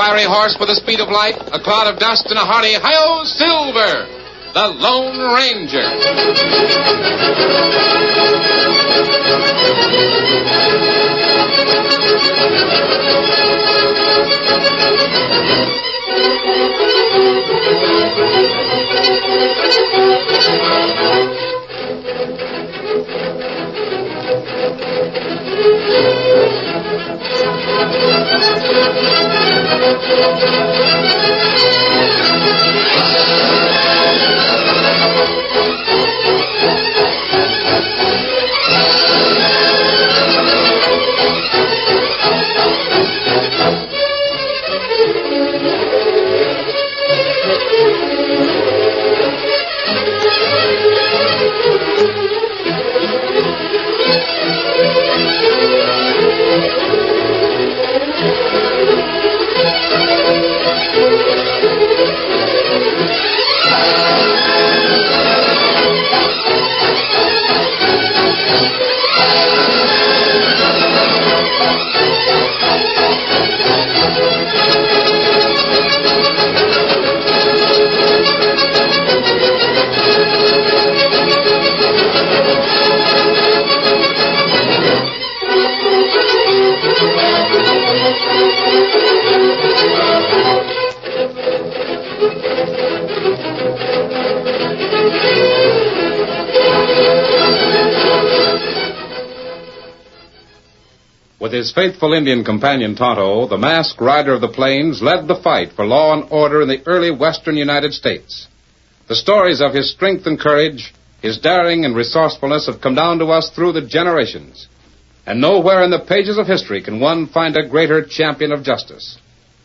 fiery horse with the speed of light, a cloud of dust, and a hearty hi-yo Silver, the Lone Ranger. With his faithful Indian companion Tonto, the masked rider of the plains led the fight for law and order in the early western United States. The stories of his strength and courage, his daring and resourcefulness have come down to us through the generations. And nowhere in the pages of history can one find a greater champion of justice.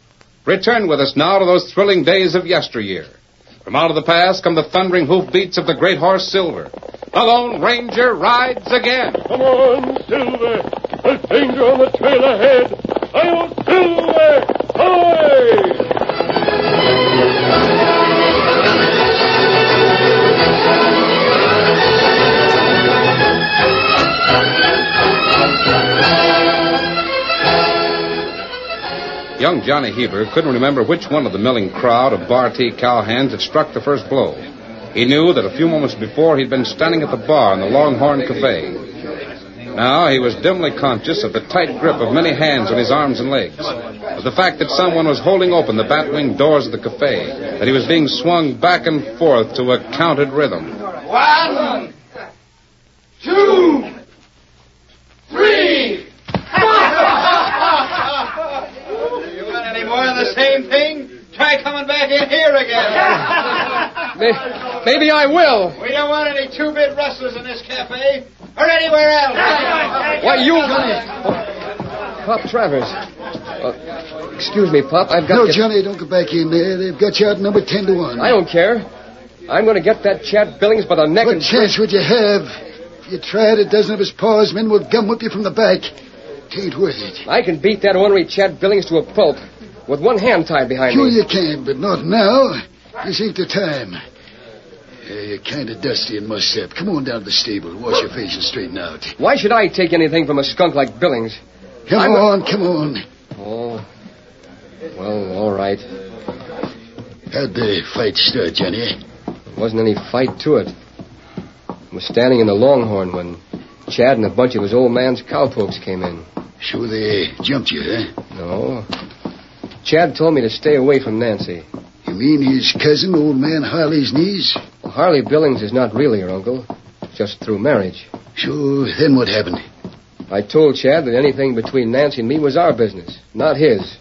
Return with us now to those thrilling days of yesteryear. From out of the past come the thundering hoofbeats of the great horse Silver. The Lone Ranger rides again. Come on, Silver. There's danger on the trail ahead. Hi-yo, Silver! Away! Young Johnny Heber couldn't remember which one of the milling crowd of Bar T cowhands had struck the first blow. He knew that a few moments before he'd been standing at the bar in the Longhorn Cafe. Now he was dimly conscious of the tight grip of many hands on his arms and legs, of the fact that someone was holding open the bat-wing doors of the cafe, that he was being swung back and forth to a counted rhythm. 1, 2, 3. You want any more of the same thing? Try coming back in here again. Maybe I will. We don't want any two-bit rustlers in this cafe or anywhere else. Why, you... Pop Travers. Excuse me, Pop, I've got... No, Johnny, don't go back in there. They've got you out number 10 to 1. I don't care. I'm going to get that Chad Billings by the neck What chance would you have? If you tried, a dozen of his paws men will gum whip you from the back. Tain't worth it. I can beat that ornery Chad Billings to a pulp with one hand tied behind Sure me. you can, but not now. This ain't the time. You're kind of dusty and mussed up. Come on down to the stable. Wash your face and straighten out. Why should I take anything from a skunk like Billings? Come on. Oh, well, all right. How'd the fight start, Johnny? There wasn't any fight to it. I was standing in the Longhorn when Chad and a bunch of his old man's cowpokes came in. Sure they jumped you, huh? No. Chad told me to stay away from Nancy. You mean his cousin, old man Harley's niece? Well, Harley Billings is not really her uncle, just through marriage. Sure, then what happened? I told Chad that anything between Nancy and me was our business, not his.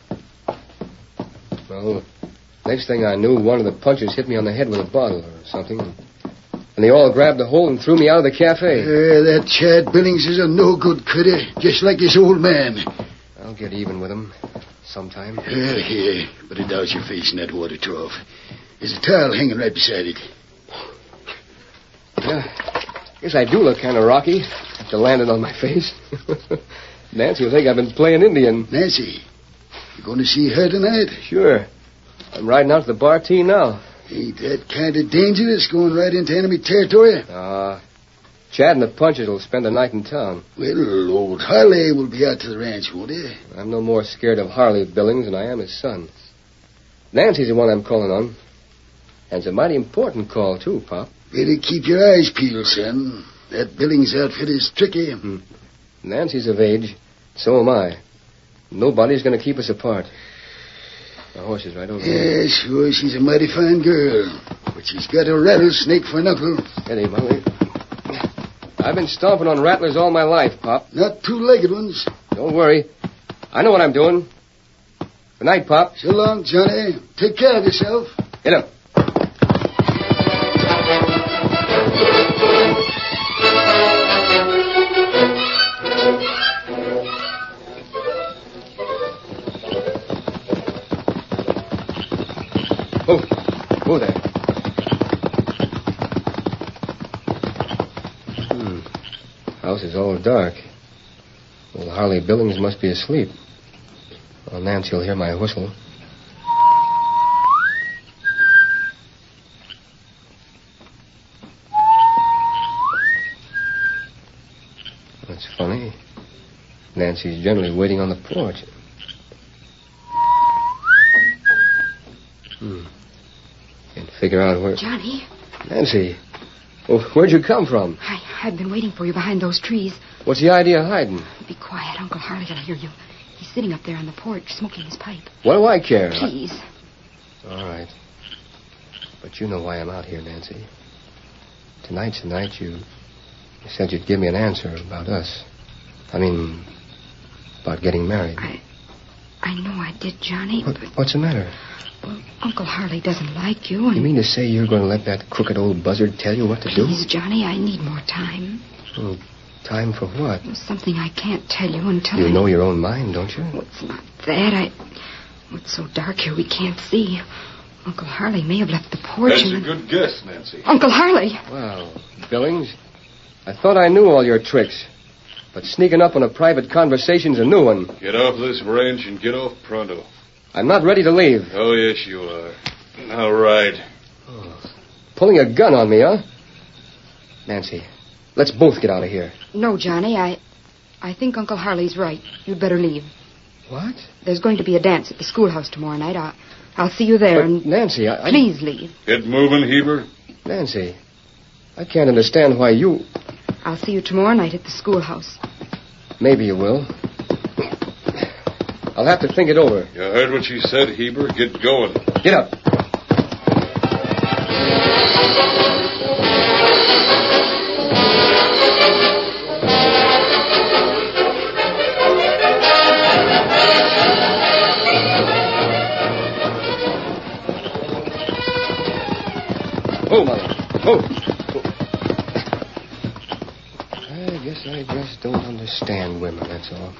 Well, next thing I knew, one of the punchers hit me on the head with a bottle or something. And they all grabbed a hold and threw me out of the cafe. That Chad Billings is a no-good critter, just like his old man. I'll get even with him sometime. Here. Put it down your face in that water trough. There's a towel hanging right beside it. Yeah, guess I do look kind of rocky after landing on my face. Nancy will think I've been playing Indian. Nancy, you going to see her tonight? Sure. I'm riding out to the Bar T now. Ain't that kind of dangerous, going right into enemy territory? Chad and the punchers will spend the night in town. Well, old Harley will be out to the ranch, won't he? I'm no more scared of Harley Billings than I am his son. Nancy's the one I'm calling on. And it's a mighty important call, too, Pop. Better keep your eyes peeled, son. That Billings outfit is tricky. Nancy's of age. So am I. Nobody's going to keep us apart. The horse is right over there. Yeah, sure, she's a mighty fine girl. But she's got a rattlesnake for an uncle. Eddie, Molly. I've been stomping on rattlers all my life, Pop. Not two-legged ones. Don't worry. I know what I'm doing. Good night, Pop. So long, Johnny. Take care of yourself. Get up. Oh, there. House is all dark. Old Harley Billings must be asleep. Well, Nancy will hear my whistle. That's funny. Nancy's generally waiting on the porch. Can't figure out where... Johnny, Nancy, well, where'd you come from? I've been waiting for you behind those trees. What's the idea of hiding? Be quiet. Uncle Harley will hear you. He's sitting up there on the porch smoking his pipe. What do I care? Please. All right. But you know why I'm out here, Nancy. Tonight's the night you said you'd give me an answer about us. I mean, about getting married. I know I did, Johnny. What's the matter? Well, Uncle Harley doesn't like you, and... You mean to say you're going to let that crooked old buzzard tell you what to do? Please, Johnny, I need more time. Oh, time for what? Something I can't tell you until You know your own mind, don't you? Well, it's not that. It's so dark here we can't see. Uncle Harley may have left the porch. That's a good guess, Nancy. Uncle Harley! Well, Billings, I thought I knew all your tricks. But sneaking up on a private conversation's a new one. Get off this ranch and get off pronto. I'm not ready to leave. Oh, yes, you are. All right. Pulling a gun on me, huh? Nancy, let's both get out of here. No, Johnny, I think Uncle Harley's right. You'd better leave. What? There's going to be a dance at the schoolhouse tomorrow night. I'll see you there. But, and Nancy, Please leave. Get moving, Heber. Nancy, I can't understand why you... I'll see you tomorrow night at the schoolhouse. Maybe you will. I'll have to think it over. You heard what she said, Heber. Get going. Get up. Oh, Mother. Oh. I just don't understand women, that's all.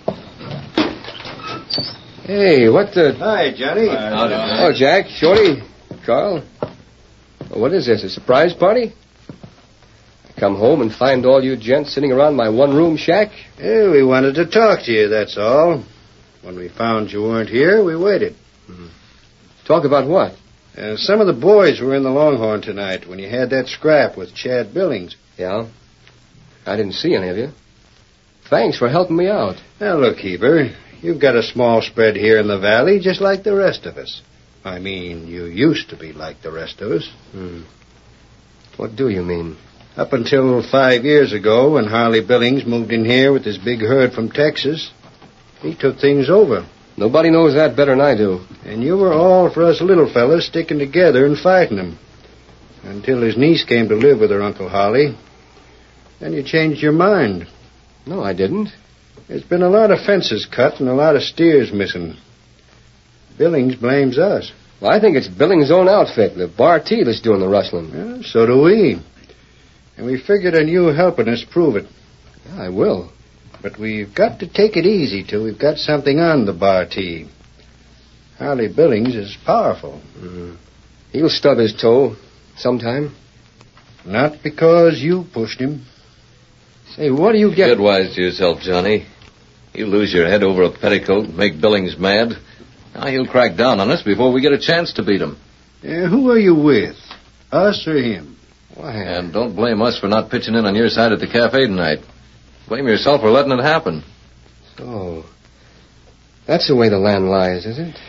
Hey, what the... Hi, Johnny. Oh, Jack, Shorty, Carl. What is this, a surprise party? I come home and find all you gents sitting around my one-room shack? Yeah, we wanted to talk to you, that's all. When we found you weren't here, we waited. Talk about what? Some of the boys were in the Longhorn tonight when you had that scrap with Chad Billings. Yeah? I didn't see any of you. Thanks for helping me out. Now, look, Heber, you've got a small spread here in the valley just like the rest of us. I mean, you used to be like the rest of us. What do you mean? Up until 5 years ago, when Harley Billings moved in here with his big herd from Texas, he took things over. Nobody knows that better than I do. And you were all for us little fellas sticking together and fighting him. Until his niece came to live with her Uncle Harley. Then you changed your mind. No, I didn't. There's been a lot of fences cut and a lot of steers missing. Billings blames us. Well, I think it's Billings' own outfit. The Bartee that's doing the rustling. Yeah, so do we. And we figured on you helping us prove it. Yeah, I will. But we've got to take it easy till we've got something on the Bartee. Harley Billings is powerful. He'll stub his toe sometime. Not because you pushed him. Say, what do you get... Get wise to yourself, Johnny. You lose your head over a petticoat and make Billings mad. Now he'll crack down on us before we get a chance to beat him. Who are you with? Us or him? Why? And don't blame us for not pitching in on your side at the cafe tonight. Blame yourself for letting it happen. So, that's the way the land lies, is it?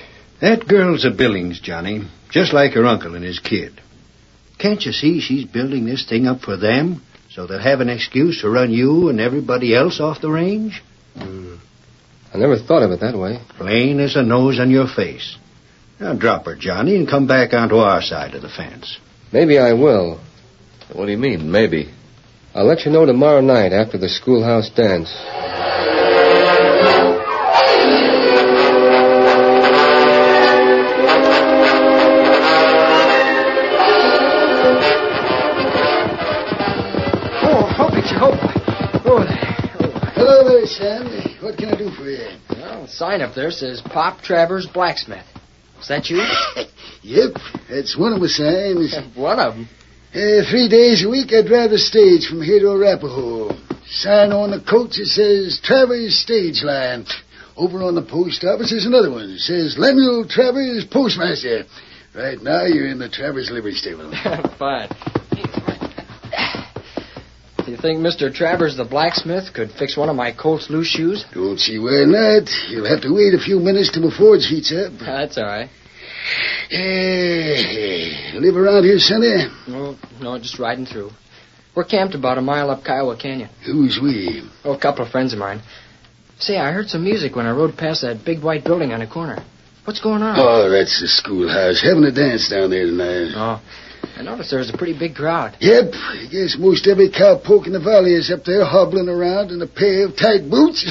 That girl's a Billings, Johnny, just like her uncle and his kid. Can't you see she's building this thing up for them so they'll have an excuse to run you and everybody else off the range? I never thought of it that way. Plain as a nose on your face. Now drop her, Johnny, and come back onto our side of the fence. Maybe I will. What do you mean, maybe? I'll let you know tomorrow night after the schoolhouse dance. Hello there, Sam. What can I do for you? Well, the sign up there says Pop Travers Blacksmith. Is that you? Yep, that's one of my signs. One of them. 3 days a week I drive the stage from here to Arapahoe. Sign on the coach that says Travers Stage Line. Over on the post office is another one. It says Lemuel Travers Postmaster. Right now you're in the Travers livery stable. Fine. Do you think Mr. Travers the blacksmith could fix one of my Colt's loose shoes? Don't see why not. You'll have to wait a few minutes till my Ford's heats up. That's all right. Live around here, Sonny? No, just riding through. We're camped about a mile up Kiowa Canyon. Who's we? Oh, a couple of friends of mine. Say, I heard some music when I rode past that big white building on the corner. What's going on? Oh, that's the schoolhouse. Having a dance down there tonight. Oh, I noticed there was a pretty big crowd. Yep, I guess most every cowpoke in the valley is up there hobbling around in a pair of tight boots.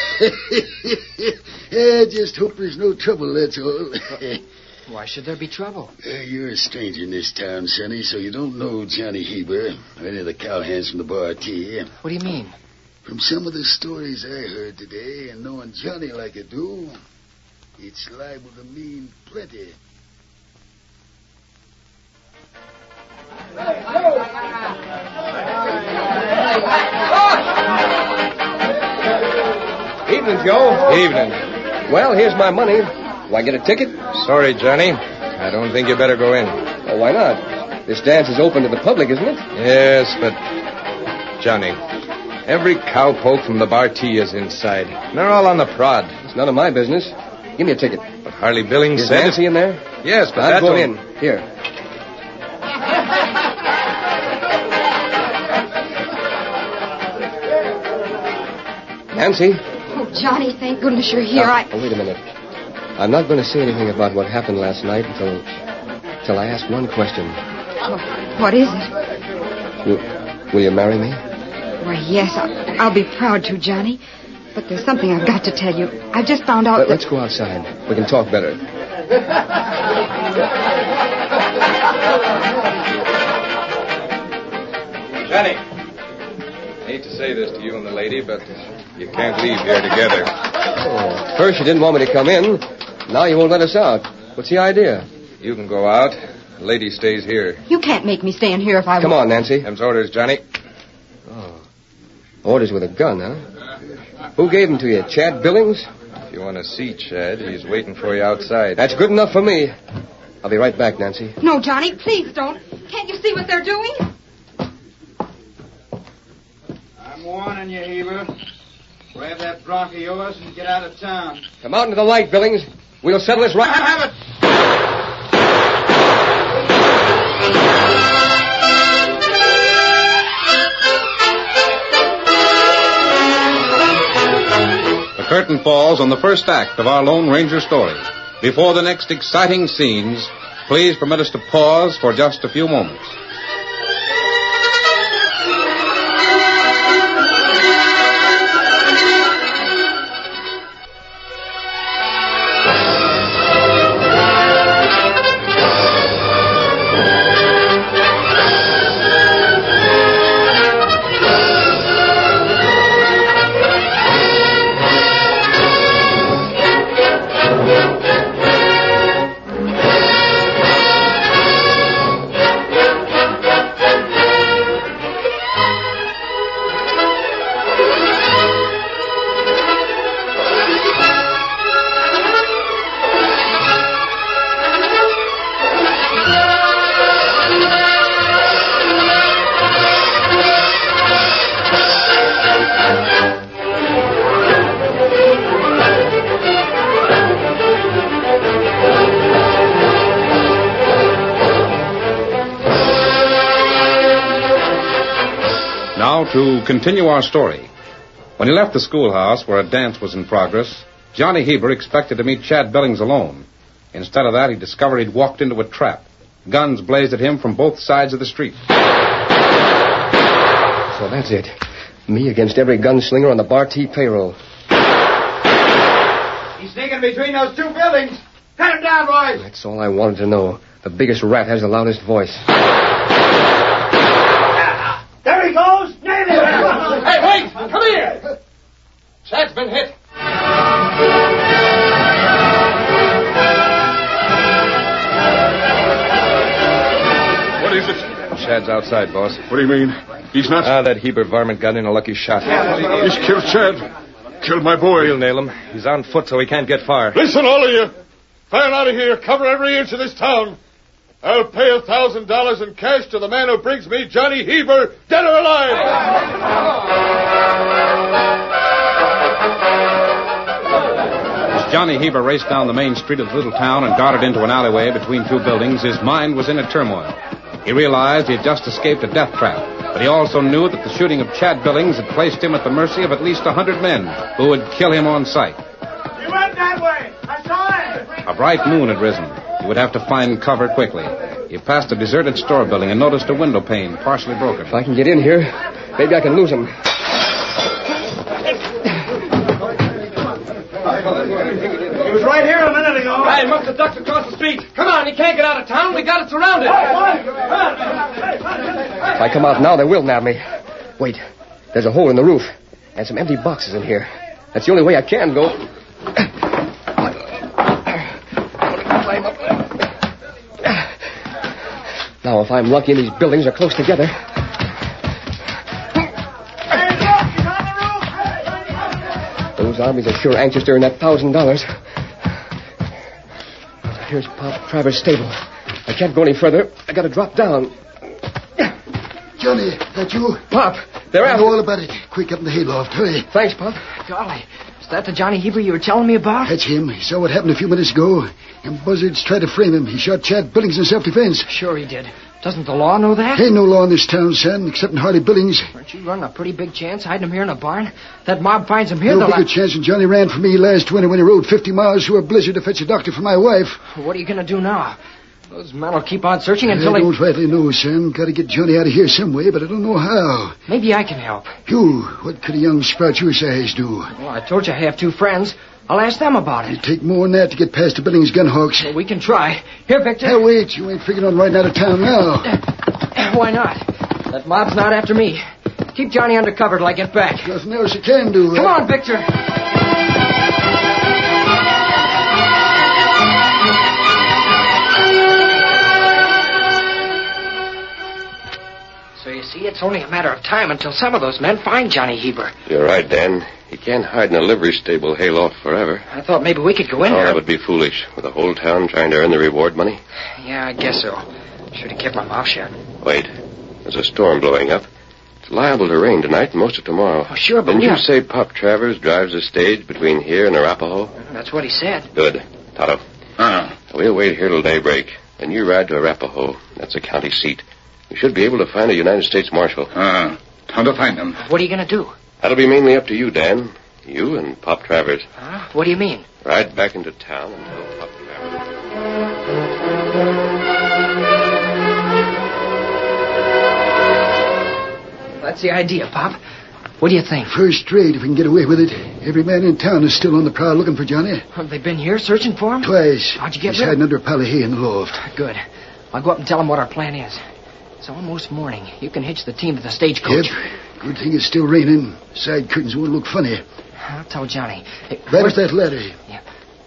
Just hope there's no trouble, that's all. Why should there be trouble? You're a stranger in this town, Sonny, so you don't know Johnny Heber or any of the cowhands from the bar T. What do you mean? From some of the stories I heard today, and knowing Johnny like I do, it's liable to mean plenty. Evening, Joe. Evening. Well, here's my money. Do I get a ticket? Sorry, Johnny. I don't think you better go in. Oh, why not? This dance is open to the public, isn't it? Yes, but... Johnny, every cowpoke from the bar T is inside. They're all on the prod. It's none of my business. Give me a ticket. But Harley Billings Is said... Nancy in there? Yes, but I'll that's... go in. Here. Nancy? Oh, Johnny, thank goodness you're here. Oh, wait a minute. I'm not going to say anything about what happened last night until I ask one question. What is it? Will you marry me? Why, yes, I'll be proud to, Johnny. But there's something I've got to tell you. I just found out that... Let's go outside. We can talk better. Johnny, I hate to say this to you and the lady, but you can't leave here together. Oh, first you didn't want me to come in. Now you won't let us out. What's the idea? You can go out. The lady stays here. You can't make me stay in here if I Come want. on, Nancy. Them's orders, Johnny. Oh. Orders with a gun, huh? Who gave them to you? Chad Billings? If you want to see Chad, he's waiting for you outside. That's good enough for me. I'll be right back, Nancy. No, Johnny, please don't. Can't you see what they're doing? I'm warning you, Heber. Grab that bronc of yours and get out of town. Come out into the light, Billings. We'll settle this right... Have it! The curtain falls on the first act of our Lone Ranger story. Before the next exciting scenes, please permit us to pause for just a few moments. to continue our story. When he left the schoolhouse where a dance was in progress, Johnny Heber expected to meet Chad Billings alone. Instead of that, he discovered he'd walked into a trap. Guns blazed at him from both sides of the street. So that's it. Me against every gunslinger on the Bar T payroll. He's sneaking between those two buildings. Cut him down, boys. That's all I wanted to know. The biggest rat has the loudest voice. There he goes. Nail him. Hey, wait! Come here. Chad's been hit. What is it? Chad's outside, boss. What do you mean? He's not... That Heber varmint got in a lucky shot. He's killed Chad. Killed my boy. We'll nail him. He's on foot, so he can't get far. Listen, all of you. Fire out of here. Cover every inch of this town. I'll pay $1,000 in cash to the man who brings me Johnny Heber, dead or alive. As Johnny Heber raced down the main street of the little town and darted into an alleyway between two buildings, his mind was in a turmoil. He realized he had just escaped a death trap, but he also knew that the shooting of Chad Billings had placed him at the mercy of at least 100 men who would kill him on sight. He went that way. I saw him. A bright moon had risen. He would have to find cover quickly. He passed a deserted store building and noticed a window pane partially broken. If I can get in here, maybe I can lose him. He was right here a minute ago. He must have ducked across the street. Come on, he can't get out of town. We got it surrounded. If I come out now, they will nab me. Wait, there's a hole in the roof and some empty boxes in here. That's the only way I can go. Climb up there. Now, if I'm lucky and these buildings are close together... Those armies are sure anxious to earn that $1,000. Here's Pop Travers' stable. I can't go any further. I gotta drop down. Johnny, that you? Pop, they're I after... know all about it. Quick, up in the hayloft. Hurry. Thanks, Pop. Golly, is that the Johnny Heber you were telling me about? That's him. He saw what happened a few minutes ago. And buzzards tried to frame him. He shot Chad Billings in self-defense. Sure he did. Doesn't the law know that? Ain't no law in this town, son, except in Harley Billings. Aren't you running a pretty big chance hiding him here in a barn? That mob finds him here... No bigger chance than Johnny ran for me last winter when he rode 50 miles through a blizzard to fetch a doctor for my wife. What are you going to do now? Those men will keep on searching until I don't rightly know, son. Got to get Johnny out of here some way, but I don't know how. Maybe I can help. You, what could a young sprout your size do? Well, I told you I have two friends. I'll ask them about it. It'd take more than that to get past the Billings gunhawks. Well, we can try. Here, Victor. Now, wait. You ain't figuring on riding out of town now. Why not? That mob's not after me. Keep Johnny under cover till I get back. Nothing else you can do. Come on, Victor. So you see, it's only a matter of time until some of those men find Johnny Heber. You're right, Dan. He can't hide in a livery stable hayloft forever. I thought maybe we could go in Oh, there. that would be foolish, with the whole town trying to earn the reward money. Yeah, I guess so. Should have kept my mouth shut. Wait, there's a storm blowing up. It's liable to rain tonight and most of tomorrow. Oh, sure, but Didn't you say Pop Travers drives the stage between here and Arapahoe? That's what he said. Good. Tonto. We'll wait here till daybreak. Then you ride to Arapahoe. That's the county seat. You should be able to find a United States Marshal. Time to find him. What are you going to do? That'll be mainly up to you, Dan. You and Pop Travers. Huh? What do you mean? Ride back into town and tell Pop Travers. That's the idea, Pop. What do you think? First rate if we can get away with it. Every man in town is still on the prowl looking for Johnny. Have they been here searching for him? Twice. How'd you get He's rid of hiding under a pile of hay in the loft. Good. I'll go up and tell him what our plan is. It's almost morning. You can hitch the team to the stagecoach. Yep. Good thing it's still raining. Side curtains won't look funny. I'll tell Johnny. Hey, Right up that ladder. Yeah.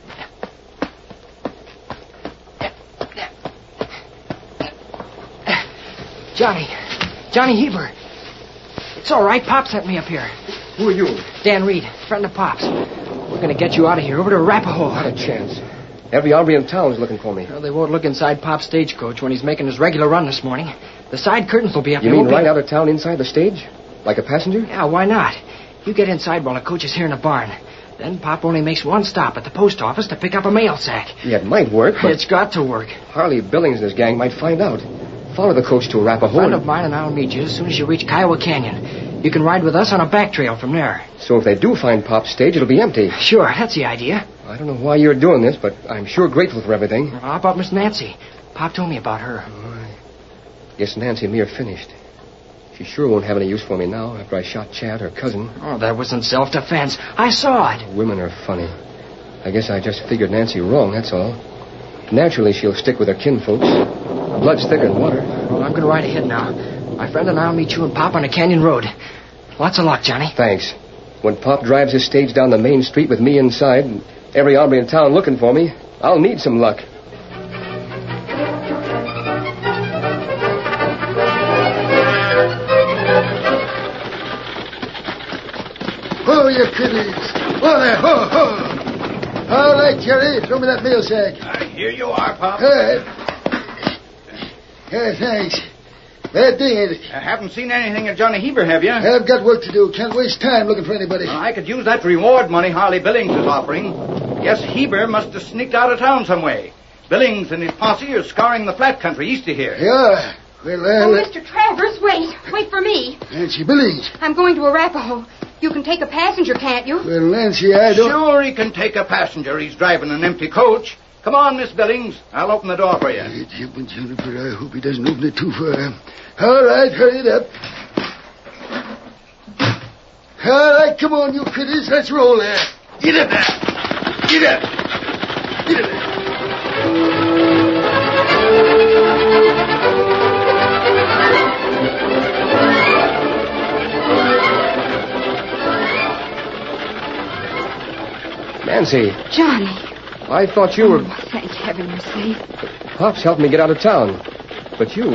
Johnny Heber. It's all right. Pop sent me up here. Who are you? Dan Reed, friend of Pop's. We're going to get you out of here, over to Arapahoe. Not a chance. Every army in town is looking for me. Well, they won't look inside Pop's stagecoach when he's making his regular run this morning. The side curtains will be up. You mean right out of town inside the stage? Like a passenger? Yeah, why not? You get inside while the coach is here in the barn. Then Pop only makes one stop at the post office to pick up a mail sack. Yeah, it might work, but... It's got to work. Harley Billings and his gang might find out. Follow the coach to A Arapahoe. friend of mine and I'll meet you as soon as you reach Kiowa Canyon. You can ride with us on a back trail from there. So if they do find Pop's stage, it'll be empty. Sure, that's the idea. I don't know why you're doing this, but I'm sure grateful for everything. How about Miss Nancy? Pop told me about her. I guess Nancy and me are finished. She sure won't have any use for me now after I shot Chad, her cousin. Oh, that wasn't self-defense. I saw it. Women are funny. I guess I just figured Nancy wrong, that's all. Naturally, she'll stick with her kinfolks. Blood's thicker than water. Well, I'm going to ride ahead now. My friend and I'll meet you and Pop on a canyon road. Lots of luck, Johnny. Thanks. When Pop drives his stage down the main street with me inside and every hombre in town looking for me, I'll need some luck. Ho, you kiddies. Whoa there, ho, ho. All right, Jerry, throw me that mail sack. Here you are, Pop. Good. Yeah, thanks. Bad thing, ain't it? I haven't seen anything of Johnny Heber, have you? I've got work to do. Can't waste time looking for anybody. Well, I could use that reward money Harley Billings is offering. Guess Heber must have sneaked out of town some way. Billings and his posse are scouring the flat country east of here. Yeah. Well, Mr. Travers, wait. Wait for me. Nancy Billings. I'm going to Arapahoe. You can take a passenger, can't you? Well, Nancy, I don't... Sure he can take a passenger. He's driving an empty coach. Come on, Miss Billings. I'll open the door for you. Juniper, I hope he doesn't open it too far. All right, hurry it up. All right, come on, you critters. Let's roll there. Get up there. Get up. Get up there. Nancy. Johnny. I thought you were... Oh, thank heaven you're safe. Pop's helped me get out of town. But you...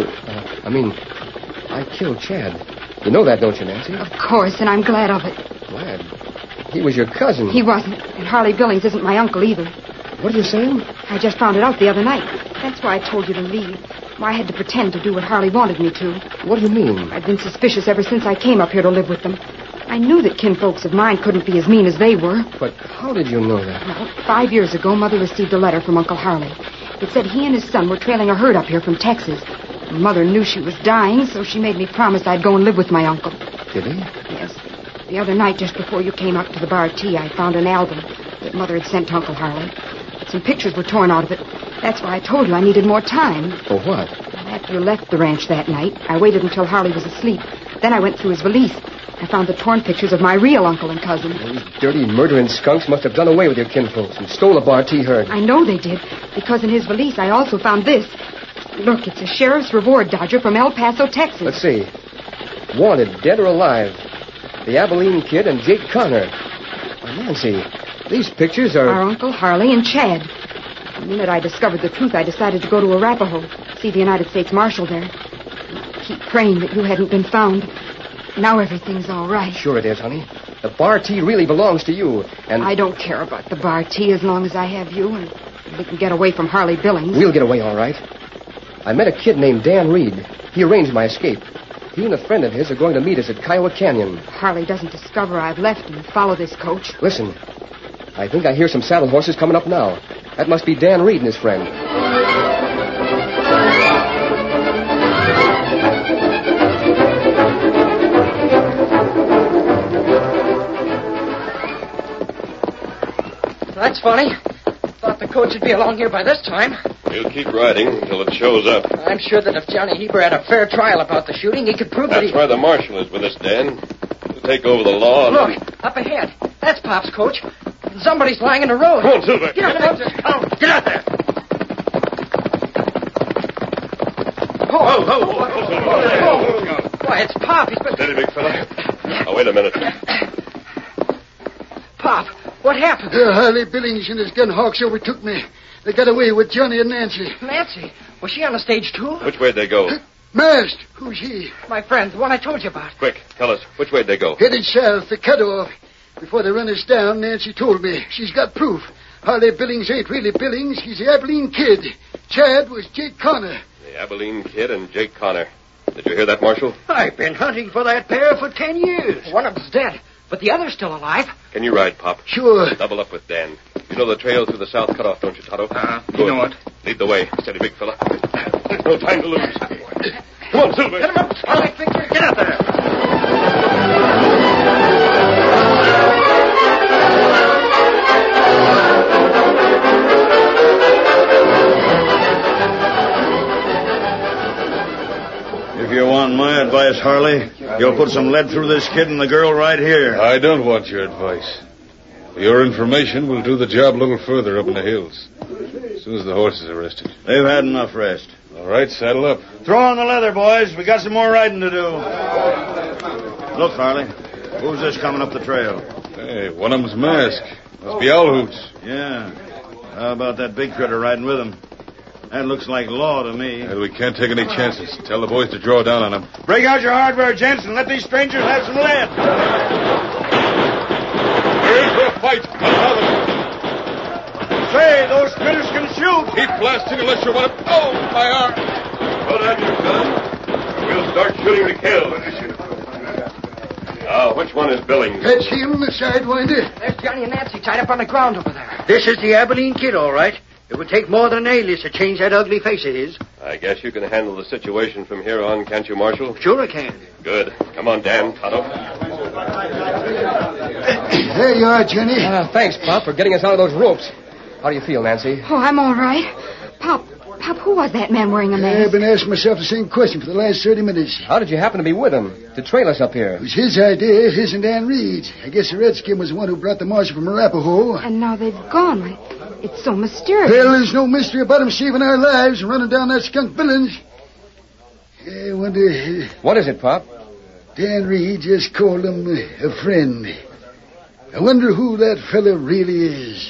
I killed Chad. You know that, don't you, Nancy? Of course, and I'm glad of it. Glad? He was your cousin. He wasn't. And Harley Billings isn't my uncle either. What are you saying? I just found it out the other night. That's why I told you to leave. Why I had to pretend to do what Harley wanted me to. What do you mean? I've been suspicious ever since I came up here to live with them. I knew that kinfolks of mine couldn't be as mean as they were. But how did you know that? Well, 5 years ago, Mother received a letter from Uncle Harley. It said he and his son were trailing a herd up here from Texas. Mother knew she was dying, so she made me promise I'd go and live with my uncle. Did he? Yes. The other night, just before you came up to the bar tea, I found an album that Mother had sent to Uncle Harley. Some pictures were torn out of it. That's why I told you I needed more time. For what? After you left the ranch that night, I waited until Harley was asleep. Then I went through his valise. I found the torn pictures of my real uncle and cousin. Those dirty, murdering skunks must have done away with your kinfolks and stole a bar tea herd. I know they did, because in his valise I also found this. Look, it's a sheriff's reward dodger from El Paso, Texas. Let's see. Wanted, dead or alive. The Abilene Kid and Jake Connor. Oh, Nancy, these pictures are... Our Uncle Harley and Chad. The minute I discovered the truth, I decided to go to Arapahoe, see the United States Marshal there. Keep praying that you hadn't been found. Now everything's all right. Sure it is, honey. The bar tea really belongs to you, and... I don't care about the bar tea as long as I have you, and we can get away from Harley Billings. We'll get away all right. I met a kid named Dan Reed. He arranged my escape. He and a friend of his are going to meet us at Kiowa Canyon. Harley doesn't discover I've left and follow this coach. Listen, I think I hear some saddle horses coming up now. That must be Dan Reed and his friend. That's funny. Thought the coach would be along here by this time. We'll keep riding until it shows up. I'm sure that if Johnny Heber had a fair trial about the shooting, he could prove that That's why the marshal is with us, Dan. He'll take over the law. Look, up ahead. That's Pop's coach. Somebody's lying in the road. Come on, Silver. Get out there. Get out there. Why, it's Pop. He's been... Steady, big fella. Now, wait a minute. Pop, what happened? Harley Billings and his gun hawks overtook me. They got away with Johnny and Nancy. Nancy? Was she on the stage, too? Which way'd they go? Masked. Who's he? My friend, the one I told you about. Quick, tell us. Which way'd they go? Headed south, the cutoff. Before they run us down, Nancy told me. She's got proof. Harley Billings ain't really Billings. He's the Abilene Kid. Chad was Jake Connor. The Abilene Kid and Jake Connor. Did you hear that, Marshal? I've been hunting for that pair for 10 years. One of them's dead, but the other's still alive. Can you ride, Pop? Sure. Double up with Dan. You know the trail through the south cutoff, don't you, Tonto? You know it. Lead the way. Steady, big fella. There's no time to lose. Come on, Silver. Get him up, Scarlet Victor. Get out there. this, Harley. You'll put some lead through this kid and the girl right here. I don't want your advice. For your information, we'll do the job a little further up in the hills. As soon as the horse is arrested. They've had enough rest. All right, saddle up. Throw on the leather, boys. We got some more riding to do. Look, Harley. Who's this coming up the trail? Hey, one of them's masked. Must be Owl Hoots. Yeah. How about that big critter riding with him? That looks like law to me. Well, we can't take any chances. Tell the boys to draw down on him. Break out your hardware, gents, and let these strangers have some lead. We're in for a fight. Say, those critters can shoot. Keep blasting unless you want to... Oh, my arm. Put on your gun. We'll start shooting to kill. Now, which one is Billings? That's him, the sidewinder. There's Johnny and Nancy tied up on the ground over there. This is the Abilene Kid, all right. It would take more than an alias to change that ugly face of his. I guess you can handle the situation from here on, can't you, Marshal? Sure I can. Good. Come on, Dan, Tonto. There you are, Jenny. Thanks, Pop, for getting us out of those ropes. How do you feel, Nancy? Oh, I'm all right. Pop, who was that man wearing a mask? I've been asking myself the same question for the last 30 minutes. How did you happen to be with him to trail us up here? It was his idea, his and Dan Reed's. I guess the redskin was the one who brought the marshal from Arapahoe. And now they've gone. It's so mysterious. Well, there's no mystery about him saving our lives and running down that skunk Billings. I wonder... What is it, Pop? Dan Reed just called him a friend. I wonder who that fella really is.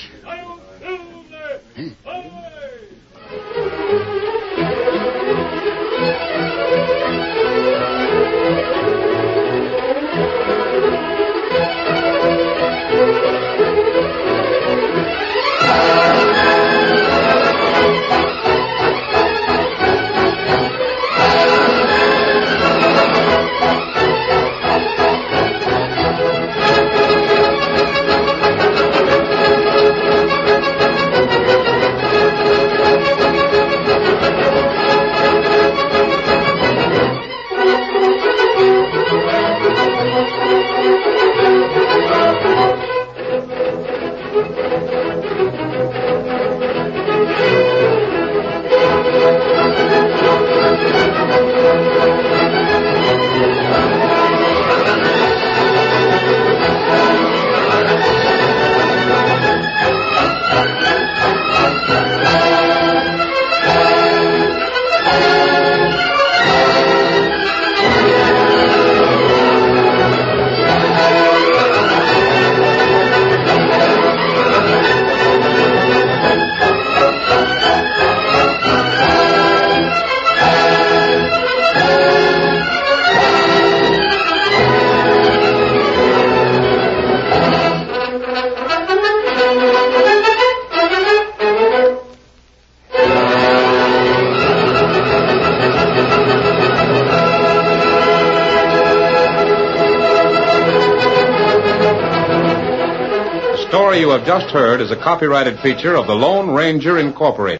The story you have just heard is a copyrighted feature of the Lone Ranger Incorporated.